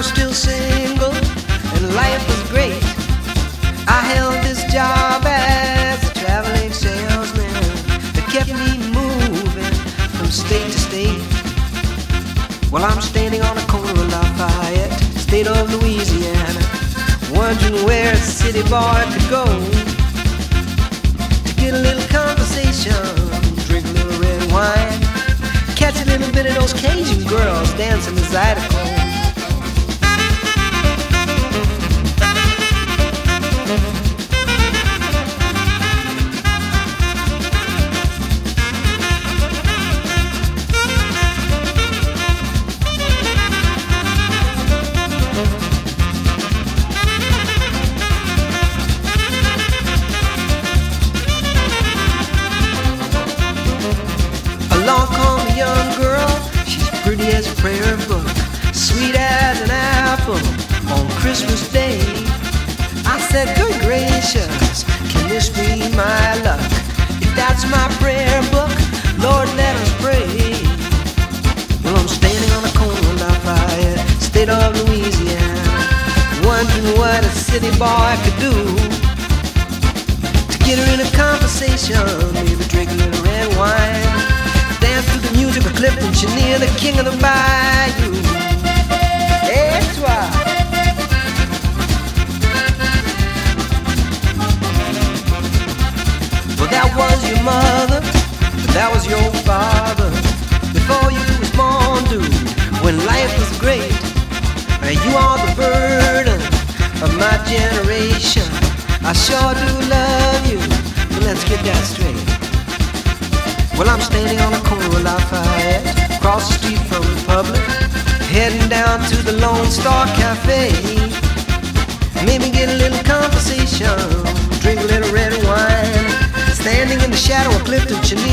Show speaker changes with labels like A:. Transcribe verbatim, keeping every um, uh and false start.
A: was still single and life was great, I held this job as a traveling salesman that kept me moving from state to state. Well, I'm standing on the corner of Lafayette, state of Louisiana, wondering where a city boy could go to get a little conversation, drink a little red wine, catch a little bit of those Cajun girls dancing the Zydeco. Along come a young girl, she's pretty as a prayer book, sweet as an apple on Christmas Day. I said, good gracious, can this be my luck? If that's my prayer book, Lord, let us pray. Well, I'm standing on the corner of Lafayette, state of Louisiana, wondering what a city boy could do to get her in a conversation, maybe drink a little red wine, dance to the music of Clifton Chenier, the king of the bayou. Et toi? Well, that was your mother, but that was your father, before you was born, dude, when life was great. And you are the burden of my generation. I sure do love you, but let's get that straight. Well, I'm standing on the corner of Lafayette, across the street from Republic, heading down to the Lone Star Cafe. Maybe get a little conversation, drink a little red wine, standing in the shadow of Clifton Chenier.